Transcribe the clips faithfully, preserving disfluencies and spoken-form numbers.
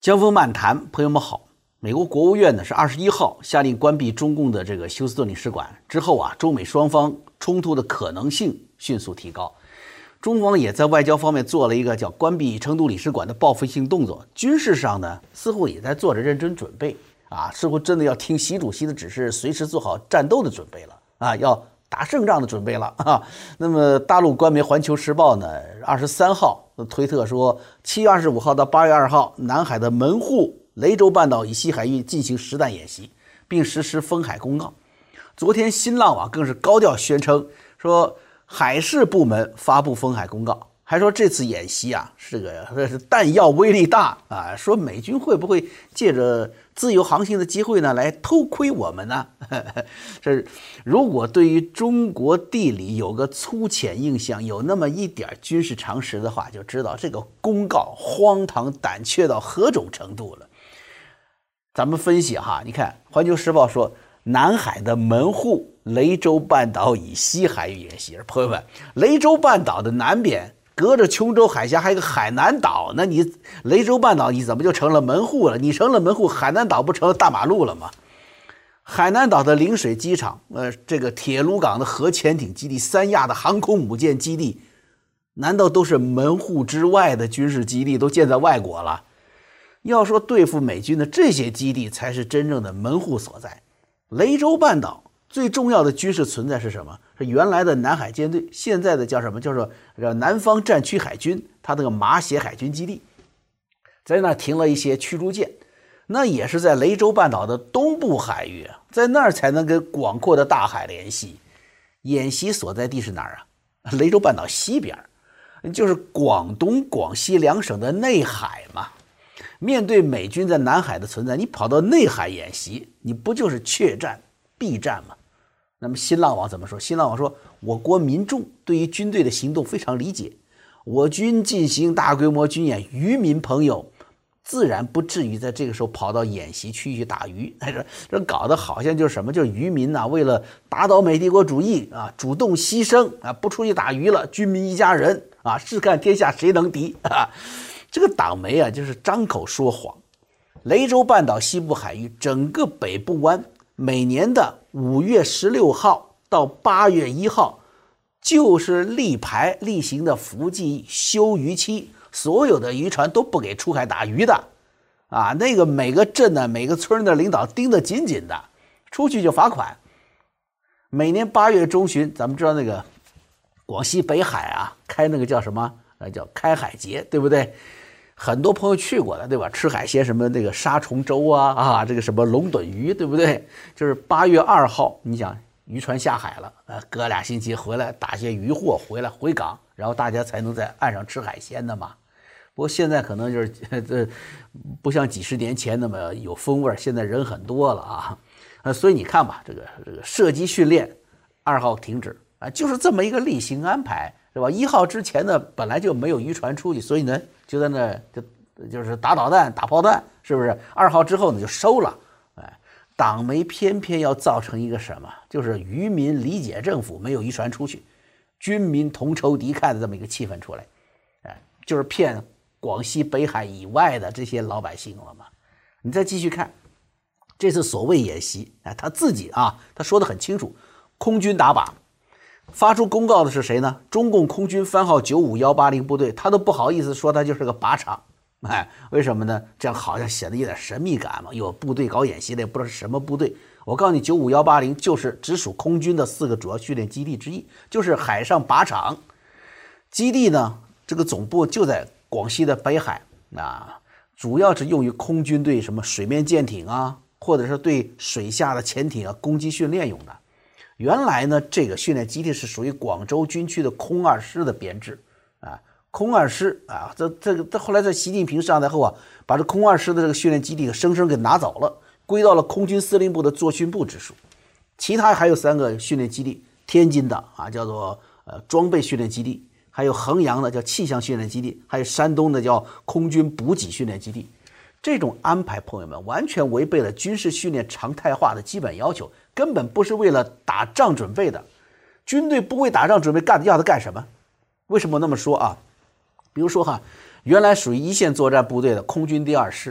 江峰漫谈，朋友们好。美国国务院呢是二十一号下令关闭中共的这个休斯顿领事馆之后啊，中美双方冲突的可能性迅速提高。中方也在外交方面做了一个叫关闭成都领事馆的报复性动作，军事上呢似乎也在做着认真准备啊，似乎真的要听习主席的指示，随时做好战斗的准备了啊，要打胜仗的准备了啊。那么大陆官媒《环球时报》呢，二十三号推特说，七月二十五号到八月二号，南海的门户、雷州半岛以西海域进行实弹演习，并实施封海公告。昨天新浪网更是高调宣称说，海事部门发布封海公告，还说这次演习啊是个是弹药威力大啊，说美军会不会借着自由航行的机会呢来偷窥我们呢？这如果对于中国地理有个粗浅印象，有那么一点军事常识的话，就知道这个公告荒唐胆怯到何种程度了。咱们分析哈，你看《环球时报》说，南海的门户、雷州半岛以西海域演习。朋友们，雷州半岛的南边隔着琼州海峡还有个海南岛，那你雷州半岛你怎么就成了门户了？你成了门户，海南岛不成了大马路了吗？海南岛的陵水机场，呃，这个铁鲁港的核潜艇基地，三亚的航空母舰基地，难道都是门户之外的军事基地，都建在外国了？要说对付美军的这些基地才是真正的门户所在。雷州半岛最重要的军事存在是什么？是原来的南海舰队，现在的叫什么？叫做叫南方战区海军，它这个马血海军基地，在那停了一些驱逐舰，那也是在雷州半岛的东部海域啊，在那儿才能跟广阔的大海联系。演习所在地是哪儿啊？雷州半岛西边，就是广东、广西两省的内海嘛。面对美军在南海的存在，你跑到内海演习，你不就是怯战、避战吗？那么新浪网怎么说？新浪网说，我国民众对于军队的行动非常理解，我军进行大规模军演，渔民朋友自然不至于在这个时候跑到演习区域打鱼。这这搞得好像就是什么，就是渔民呐、啊，为了打倒美帝国主义啊，主动牺牲啊，不出去打鱼了，军民一家人啊，试看天下谁能敌啊！这个党媒啊，就是张口说谎。雷州半岛西部海域，整个北部湾，每年的五月十六号到八月一号，就是立牌例行的伏季休渔期，所有的渔船都不给出海打鱼的啊！那个每个镇呢、每个村的领导盯得紧紧的，出去就罚款。每年八月中旬，咱们知道那个广西北海啊，开那个叫什么？呃，叫开海节，对不对？很多朋友去过的，对吧？吃海鲜，什么那个沙虫粥啊，啊，这个什么龙趸鱼，对不对？就是八月二号，你想渔船下海了，呃，隔俩星期回来打些渔获回来回港，然后大家才能在岸上吃海鲜的嘛。不过现在可能就是这不像几十年前那么有风味，现在人很多了啊。呃，所以你看吧，这个这个射击训练二号停止啊，就是这么一个例行安排。是吧？一号之前呢，本来就没有渔船出去，所以呢，就在那就就是打导弹、打炮弹，是不是？二号之后呢，就收了。哎，党媒偏偏要造成一个什么？就是渔民理解政府没有渔船出去，军民同仇敌忾的这么一个气氛出来。哎，就是骗广西北海以外的这些老百姓了嘛。你再继续看，这次所谓演习，哎，他自己啊，他说得很清楚，空军打靶。发出公告的是谁呢？中共空军番号九五一八零部队，他都不好意思说他就是个靶场，哎，为什么呢？这样好像显得有点神秘感嘛。有部队搞演习的，也不知道是什么部队。我告诉你，九五一八零就是直属空军的四个主要训练基地之一，就是海上靶场。基地呢，这个总部就在广西的北海啊，主要是用于空军对什么水面舰艇啊，或者是对水下的潜艇啊攻击训练用的。原来呢，这个训练基地是属于广州军区的空二师的编制啊，空二师啊，这这个这后来在习近平上台后啊，把这空二师的这个训练基地生生给拿走了，归到了空军司令部的作训部直属。其他还有三个训练基地，天津的啊叫做呃装备训练基地，还有衡阳的叫气象训练基地，还有山东的叫空军补给训练基地。这种安排，朋友们，完全违背了军事训练常态化的基本要求，根本不是为了打仗准备的。军队不为打仗准备，干要他干什么？为什么那么说啊？比如说哈，原来属于一线作战部队的空军第二师，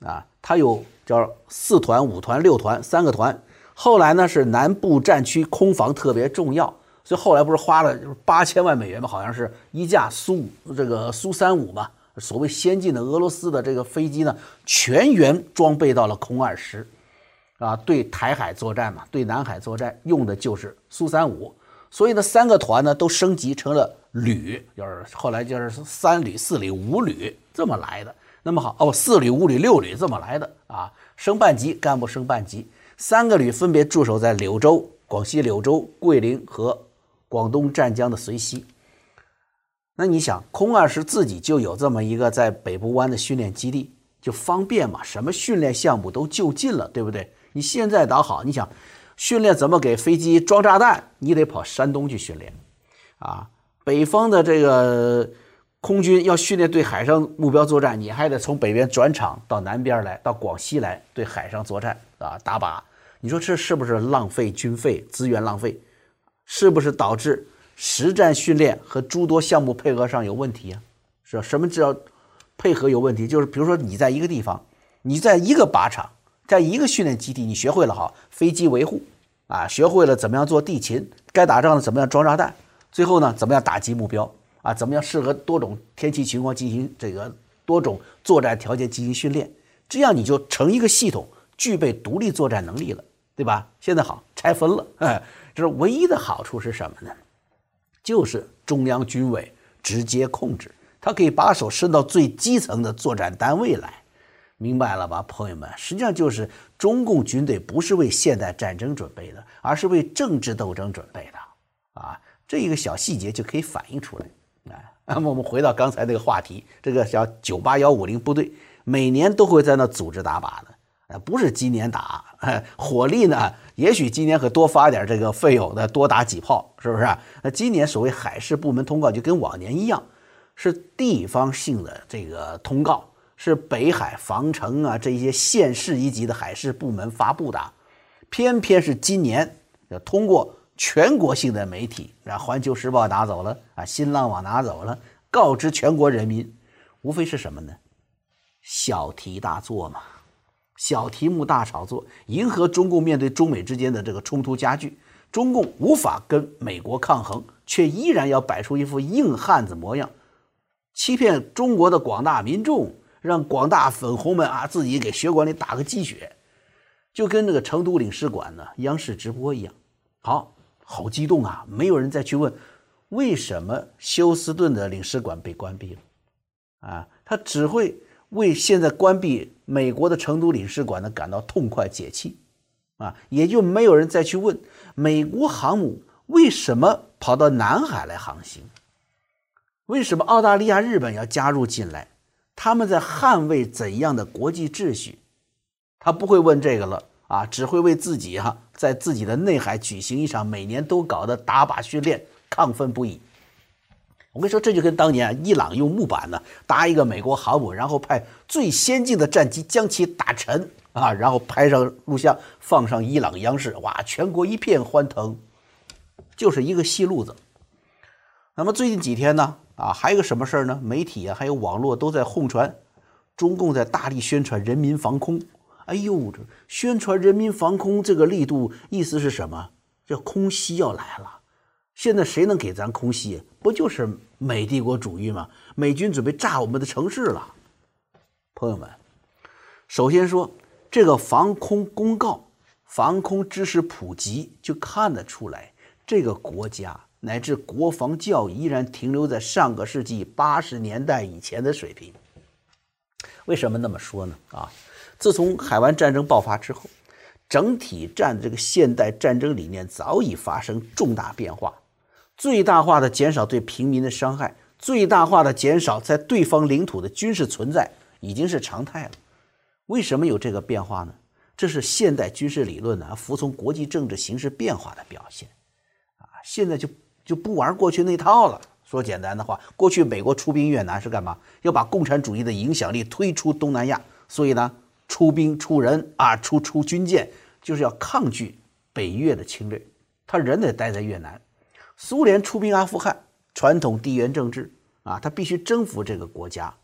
啊，它有叫四团、五团、六团三个团。后来呢是南部战区空防特别重要，所以后来不是花了八千万美元吗？好像是一架苏这个苏三五嘛，所谓先进的俄罗斯的这个飞机呢，全员装备到了空二十，啊，对台海作战嘛，对南海作战用的就是苏三五。所以呢，三个团呢都升级成了旅，就是后来就是三旅、四旅、五旅这么来的。那么好哦，四旅、五旅、六旅这么来的啊，升半级，干部升半级。三个旅分别驻守在柳州、广西柳州、桂林和广东湛江的绥西。那你想，空二十自己就有这么一个在北部湾的训练基地，就方便嘛，什么训练项目都就近了，对不对？你现在倒好，你想。训练怎么给飞机装炸弹，你得跑山东去训练啊。北方的这个空军要训练对海上目标作战，你还得从北边转场到南边来，到广西来对海上作战啊，打靶。你说这是不是浪费军费、资源浪费？是不是导致实战训练和诸多项目配合上有问题啊？是吧？什么叫配合有问题？就是比如说你在一个地方，你在一个靶场，在一个训练基地，你学会了好飞机维护啊，学会了怎么样做地勤，该打仗了怎么样装炸弹，最后呢怎么样打击目标啊，怎么样适合多种天气情况进行这个多种作战条件进行训练，这样你就成一个系统，具备独立作战能力了，对吧？现在好拆分了，哎，这是唯一的好处是什么呢？就是中央军委直接控制，它可以把手伸到最基层的作战单位来。明白了吧，朋友们？实际上就是中共军队不是为现代战争准备的，而是为政治斗争准备的啊！这一个小细节就可以反映出来。哎，那么我们回到刚才那个话题，这个叫九八幺五零部队每年都会在那组织打靶的，不是今年打，火力呢，也许今年可多发点这个费用的，多打几炮，是不是？那今年所谓海事部门通告就跟往年一样，是地方性的这个通告。是北海防城啊这些县市一级的海事部门发布的，偏偏是今年要通过全国性的媒体，让环球时报拿走了啊，新浪网拿走了，告知全国人民，无非是什么呢？小题大做嘛，小题目大炒作，迎合中共面对中美之间的这个冲突加剧，中共无法跟美国抗衡，却依然要摆出一副硬汉子模样，欺骗中国的广大民众。让广大粉红们啊自己给血管里打个鸡血，就跟这个成都领事馆呢央视直播一样。好，好激动啊！没有人再去问为什么休斯顿的领事馆被关闭了啊，他只会为现在关闭美国的成都领事馆呢感到痛快解气啊，也就没有人再去问美国航母为什么跑到南海来航行，为什么澳大利亚、日本要加入进来。他们在捍卫怎样的国际秩序？他不会问这个了啊，只会为自己哈、啊、在自己的内海举行一场每年都搞的打靶训练亢奋不已。我跟你说，这就跟当年啊，伊朗用木板呢搭一个美国航母，然后派最先进的战机将其打沉啊，然后拍上录像放上伊朗央视，哇，全国一片欢腾，就是一个戏路子。那么最近几天呢？啊，还有个什么事儿呢？媒体啊，还有网络都在哄传，中共在大力宣传人民防空。哎呦，这宣传人民防空这个力度，意思是什么？这空袭要来了。现在谁能给咱空袭？不就是美帝国主义吗？美军准备炸我们的城市了。朋友们，首先说这个防空公告、防空知识普及，就看得出来这个国家。乃至国防教育依然停留在上个世纪八十年代以前的水平。为什么那么说呢？啊，自从海湾战争爆发之后，整体战这个现代战争理念早已发生重大变化，最大化的减少对平民的伤害，最大化的减少在对方领土的军事存在，已经是常态了。为什么有这个变化呢？这是现代军事理论呢服从国际政治形势变化的表现。啊，现在就。就不玩过去那套了。说简单的话，过去美国出兵越南是干嘛？要把共产主义的影响力推出东南亚，所以呢，出兵出人啊，出出军舰，就是要抗拒北越的侵略。他人得待在越南。苏联出兵阿富汗，传统地缘政治啊，他必须征服这个国家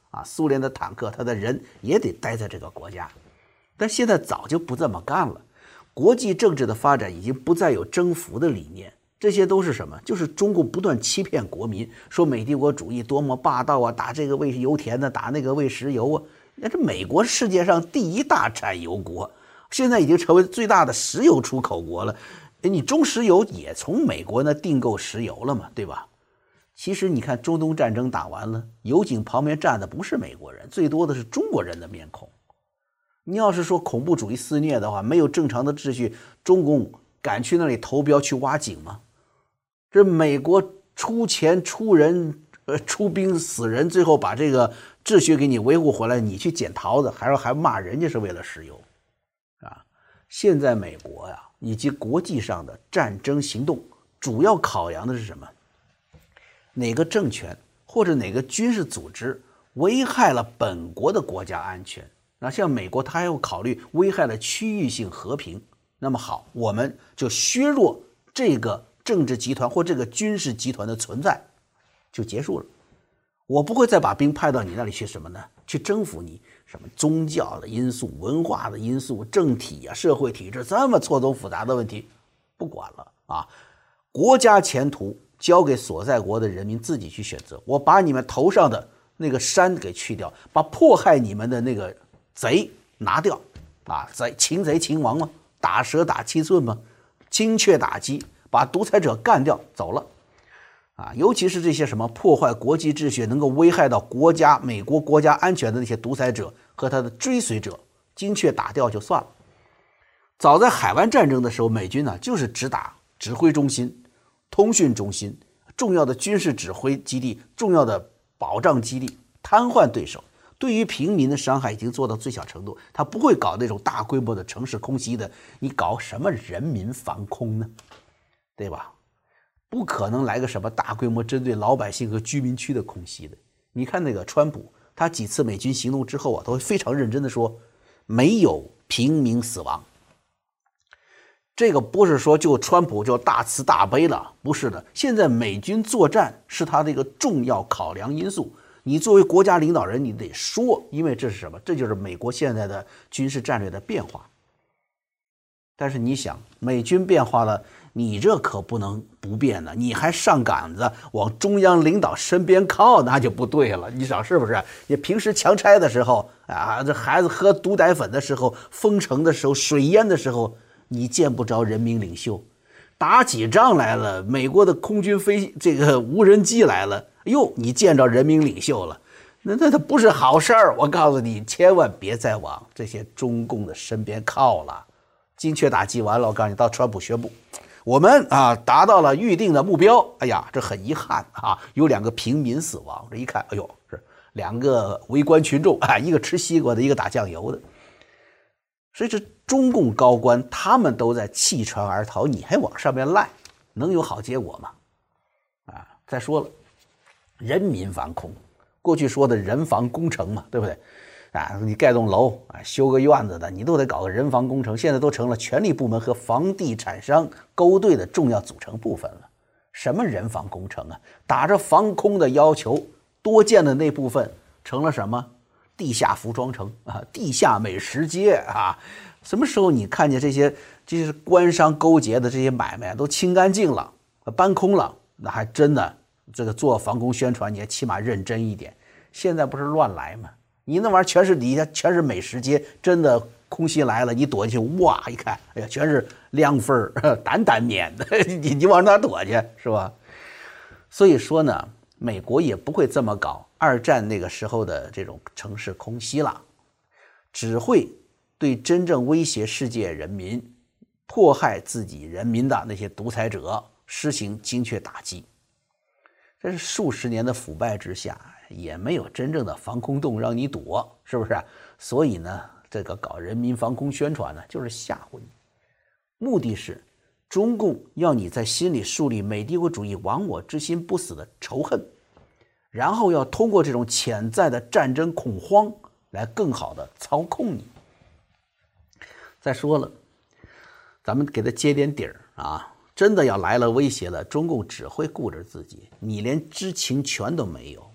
啊，苏联的坦克，他的人也得待在这个国家。但现在早就不这么干了，国际政治的发展已经不再有征服的理念，这些都是什么？就是中共不断欺骗国民，说美帝国主义多么霸道啊，打这个喂油田的，打那个喂石油啊。那这美国是世界上第一大产油国，现在已经成为最大的石油出口国了。你中石油也从美国那订购石油了嘛，对吧？其实你看中东战争打完了，油井旁边站的不是美国人，最多的是中国人的面孔。你要是说恐怖主义肆虐的话，没有正常的秩序，中共敢去那里投标去挖井吗？这美国出钱出人呃出兵死人，最后把这个秩序给你维护回来，你去捡桃子，还还骂人家是为了石油啊！现在美国呀以及国际上的战争行动，主要考量的是什么？哪个政权或者哪个军事组织危害了本国的国家安全？那像美国，它还要考虑危害了区域性和平。那么好，我们就削弱这个政治集团或这个军事集团的存在，就结束了。我不会再把兵派到你那里去什么呢？去征服你，什么宗教的因素、文化的因素、政体啊、社会体制这么错综复杂的问题，不管了啊！国家前途交给所在国的人民自己去选择。我把你们头上的那个山给去掉，把迫害你们的那个贼拿掉啊！贼擒贼擒王嘛，打蛇打七寸嘛，精确打击，把独裁者干掉，走了啊！尤其是这些什么破坏国际秩序、能够危害到国家、美国国家安全的那些独裁者和他的追随者，精确打掉就算了。早在海湾战争的时候，美军呢就是只打指挥中心、通讯中心、重要的军事指挥基地、重要的保障基地，瘫痪对手。对于平民的伤害已经做到最小程度，他不会搞那种大规模的城市空袭的。你搞什么人民防空呢？对吧？不可能来个什么大规模针对老百姓和居民区的空袭的。你看那个川普，他几次美军行动之后啊，都会非常认真的说，没有平民死亡。这个不是说就川普就大慈大悲了，不是的。现在美军作战是他的一个重要考量因素。你作为国家领导人，你得说，因为这是什么？这就是美国现在的军事战略的变化。但是你想，美军变化了，你这可不能不变呢，你还上杆子往中央领导身边靠，那就不对了。你想是不是？你平时强拆的时候啊，这孩子喝毒奶粉的时候，封城的时候，水淹的时候，你见不着人民领袖。打起仗来了，美国的空军飞这个无人机来了，哟，你见着人民领袖了，那那它不是好事儿。我告诉你，千万别再往这些中共的身边靠了。精确打击完了，我告诉你，到川普宣布，我们啊达到了预定的目标。哎呀，这很遗憾啊，有两个平民死亡。这一看，哎呦，是两个围观群众啊，一个吃西瓜的，一个打酱油的。所以这中共高官他们都在弃船而逃，你还往上面赖，能有好结果吗？啊，再说了，人民防空，过去说的人防工程嘛，对不对？啊，你盖栋楼啊，修个院子的，你都得搞个人防工程，现在都成了权力部门和房地产商勾兑的重要组成部分了。什么人防工程啊？打着防空的要求，多建的那部分成了什么？地下服装城啊，地下美食街啊。什么时候你看见这些这些官商勾结的这些买卖都清干净了，搬空了，那还真的这个做防空宣传，你也起码认真一点。现在不是乱来吗？你那玩意儿全是底下全是美食街，真的空袭来了，你躲进去，哇，一看，哎呀，全是凉粉儿、担担面的，你你往哪躲去，是吧？所以说呢，美国也不会这么搞二战那个时候的这种城市空袭了，只会对真正威胁世界人民、迫害自己人民的那些独裁者施行精确打击。这是数十年的腐败之下，也没有真正的防空洞让你躲，是不是？所以呢，这个搞人民防空宣传呢，就是吓唬你，目的是中共要你在心里树立美帝国主义亡我之心不死的仇恨，然后要通过这种潜在的战争恐慌来更好的操控你。再说了，咱们给他接点底儿啊！真的要来了威胁了，中共只会顾着自己，你连知情权都没有。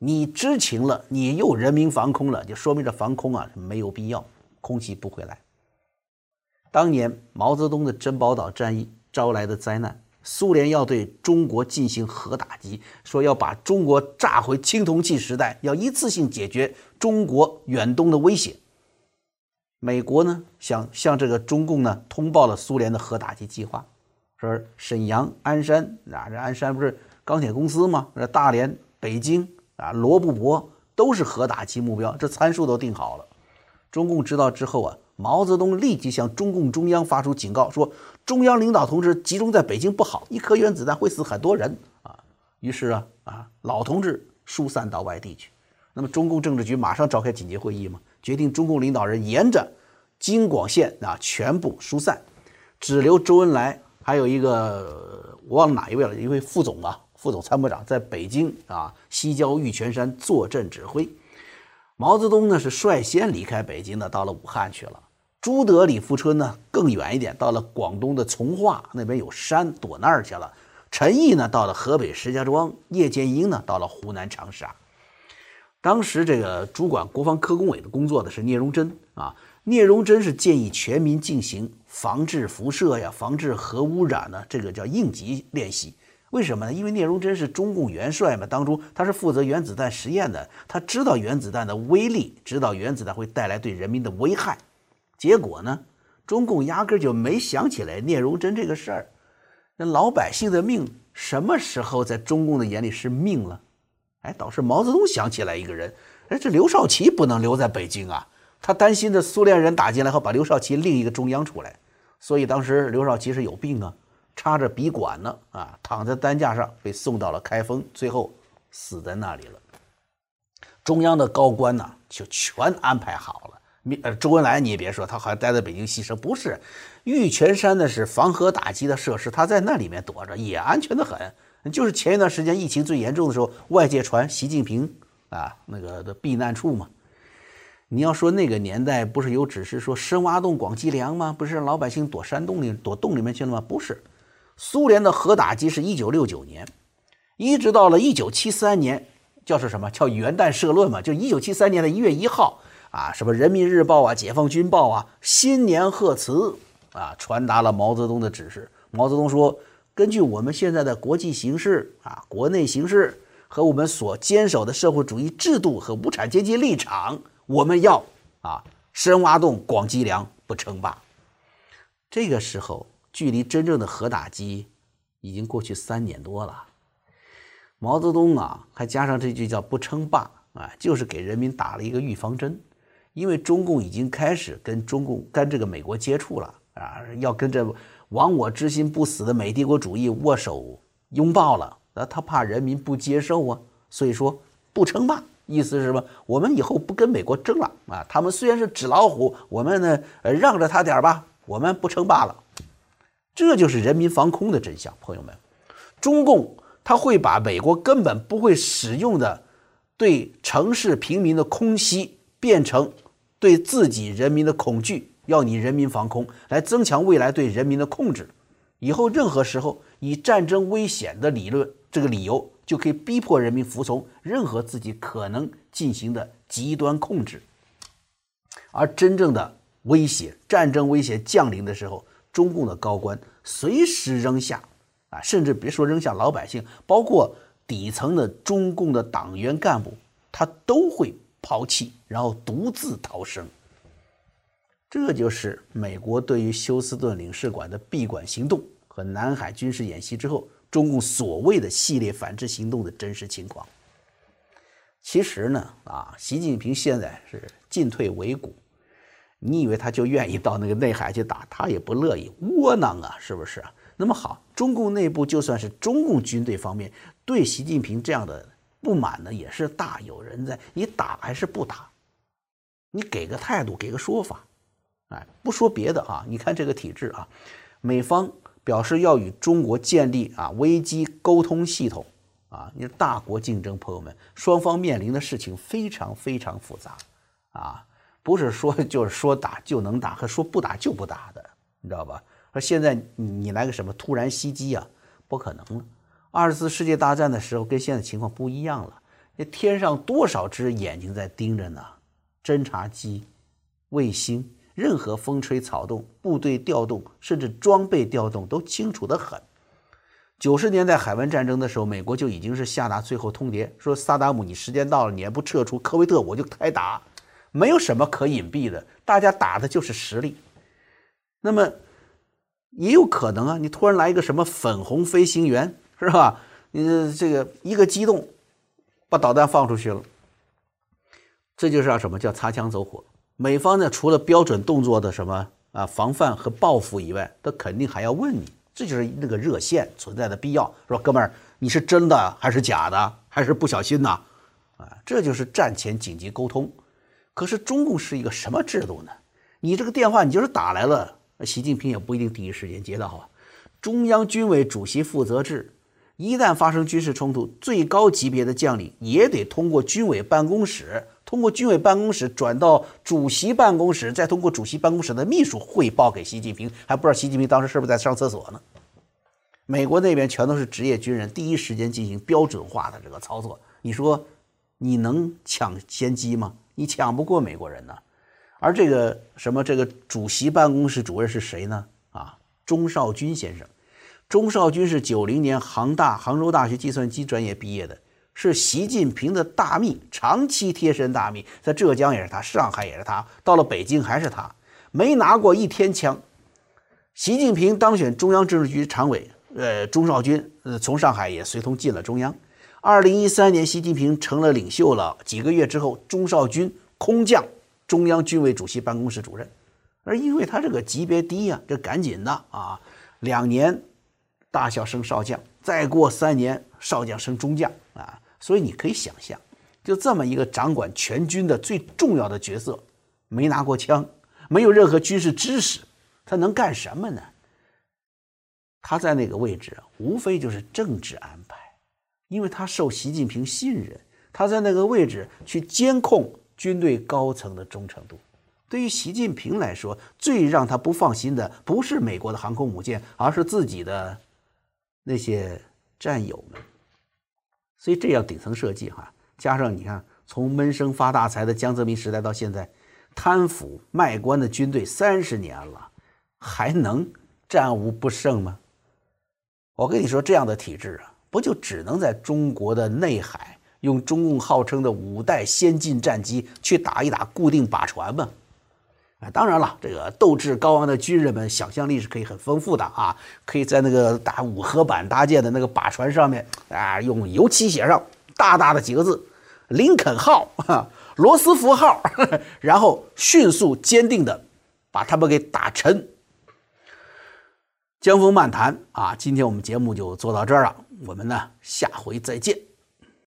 你知情了，你又人民防空了，就说明这防空啊没有必要，空袭不会来。当年毛泽东的珍宝岛战役招来的灾难，苏联要对中国进行核打击，说要把中国炸回青铜器时代，要一次性解决中国远东的威胁。美国呢，想向这个中共呢通报了苏联的核打击计划，说沈阳、鞍山啊，这鞍山不是钢铁公司吗？这大连、北京啊、罗布泊都是核打击目标，这参数都定好了。中共知道之后啊，毛泽东立即向中共中央发出警告，说中央领导同志集中在北京不好，一颗原子弹会死很多人啊。于是啊啊，老同志疏散到外地去。那么中共政治局马上召开紧急会议嘛，决定中共领导人沿着京广线啊全部疏散，只留周恩来还有一个我忘了哪一位了，一位副总吧，副总参谋长在北京啊西郊玉泉山坐镇指挥。毛泽东呢是率先离开北京的，到了武汉去了。朱德、李富春呢更远一点，到了广东的从化，那边有山，躲那儿去了。陈毅呢到了河北石家庄，叶剑英呢到了湖南长沙。当时这个主管国防科工委的工作的是聂荣臻啊，聂荣臻是建议全民进行防治辐射呀、防治核污染呢，这个叫应急练习。为什么呢？因为聂荣臻是中共元帅嘛，当初他是负责原子弹实验的，他知道原子弹的威力，知道原子弹会带来对人民的危害。结果呢，中共压根就没想起来聂荣臻这个事儿。那老百姓的命什么时候在中共的眼里是命了？哎，倒是毛泽东想起来一个人，哎，这刘少奇不能留在北京啊，他担心这苏联人打进来后把刘少奇另一个中央出来，所以当时刘少奇是有病啊，插着鼻管呢啊，躺在担架上被送到了开封，最后死在那里了。中央的高官呢就全安排好了。呃，周恩来你也别说，他好像待在北京牺牲，不是，玉泉山呢是防核打击的设施，他在那里面躲着也安全的很。就是前一段时间疫情最严重的时候，外界传习近平啊那个的避难处嘛。你要说那个年代不是有指示说深挖洞广积粮吗？不是让老百姓躲山洞里躲洞里面去了吗？不是，苏联的核打击是一九六九年，一直到了一九七三年，叫是什么？叫元旦社论嘛，就一九七三年的一月一号啊，什么人民日报啊、解放军报啊，新年贺词啊，传达了毛泽东的指示。毛泽东说，根据我们现在的国际形势啊、国内形势和我们所坚守的社会主义制度和无产阶级立场，我们要啊深挖洞、广积粮，不称霸。这个时候，距离真正的核打击已经过去三年多了。毛泽东啊，还加上这句叫不称霸啊，就是给人民打了一个预防针，因为中共已经开始跟中共跟这个美国接触了啊，要跟这亡我之心不死的美帝国主义握手拥抱了，那他怕人民不接受啊，所以说不称霸，意思是什么？我们以后不跟美国争了啊，他们虽然是纸老虎，我们呢让着他点吧，我们不称霸了。这就是人民防空的真相，朋友们，中共他会把美国根本不会使用的对城市平民的空袭变成对自己人民的恐惧，要你人民防空，来增强未来对人民的控制。以后任何时候以战争危险的理论这个理由，就可以逼迫人民服从任何自己可能进行的极端控制。而真正的威胁，战争威胁降临的时候，中共的高官随时扔下啊，甚至别说扔下老百姓，包括底层的中共的党员干部，他都会抛弃，然后独自逃生。这就是美国对于休斯顿领事馆的闭馆行动和南海军事演习之后，中共所谓的系列反制行动的真实情况。其实呢，啊，习近平现在是进退维谷，你以为他就愿意到那个内海去打，他也不乐意，窝囊啊，是不是啊？那么好，中共内部就算是中共军队方面对习近平这样的不满呢，也是大有人在。你打还是不打？你给个态度，给个说法。哎，不说别的啊，你看这个体制啊，美方表示要与中国建立啊危机沟通系统啊，你大国竞争，朋友们，双方面临的事情非常非常复杂啊，不是说就是说打就能打，和说不打就不打的，你知道吧？而现在你来个什么突然袭击啊，不可能了。二次世界大战的时候跟现在情况不一样了， 那天上多少只眼睛在盯着呢？侦察机、卫星，任何风吹草动、部队调动，甚至装备调动都清楚得很。九十年代海湾战争的时候，美国就已经是下达最后通牒，说萨达姆，你时间到了，你还不撤出科威特，我就开打，没有什么可隐蔽的，大家打的就是实力。那么也有可能啊，你突然来一个什么粉红飞行员，是吧？你这个一个机动，把导弹放出去了，这就是叫什么叫擦枪走火。美方呢，除了标准动作的什么啊防范和报复以外，他肯定还要问你。这就是那个热线存在的必要，说哥们儿，你是真的还是假的，还是不小心呐？啊，这就是战前紧急沟通。可是中共是一个什么制度呢？你这个电话你就是打来了，习近平也不一定第一时间接到啊。中央军委主席负责制，一旦发生军事冲突，最高级别的将领也得通过军委办公室，通过军委办公室转到主席办公室，再通过主席办公室的秘书汇报给习近平，还不知道习近平当时是不是在上厕所呢？美国那边全都是职业军人，第一时间进行标准化的这个操作，你说你能抢先机吗？你抢不过美国人呢。而这个什么这个主席办公室主任是谁呢？啊，钟绍军先生。钟绍军是九零年杭大杭州大学计算机专业毕业的，是习近平的大秘，长期贴身大秘，在浙江也是他，上海也是他，到了北京还是他，没拿过一天枪。习近平当选中央政治局常委，呃，钟绍军呃从上海也随同进了中央。二零一三年，习近平成了领袖了，几个月之后，钟绍军空降中央军委主席办公室主任。而因为他这个级别低啊，这赶紧的啊，两年大校升少将，再过三年少将升中将啊，所以你可以想象，就这么一个掌管全军的最重要的角色，没拿过枪，没有任何军事知识，他能干什么呢？他在那个位置啊，无非就是政治安排，因为他受习近平信任，他在那个位置去监控军队高层的忠诚度。对于习近平来说，最让他不放心的不是美国的航空母舰，而是自己的那些战友们。所以这样顶层设计哈，加上你看，从闷声发大财的江泽民时代到现在，贪腐卖官的军队三十年了，还能战无不胜吗？我跟你说，这样的体制啊，不就只能在中国的内海用中共号称的五代先进战机去打一打固定靶船吗？啊，当然了，这个斗志高昂的军人们想象力是可以很丰富的啊，可以在那个打五合板搭建的那个靶船上面啊，用油漆写上大大的几个字“林肯号”、“罗斯福号”，然后迅速坚定的把他们给打沉。江峰漫谈啊，今天我们节目就做到这儿了，我们呢下回再见。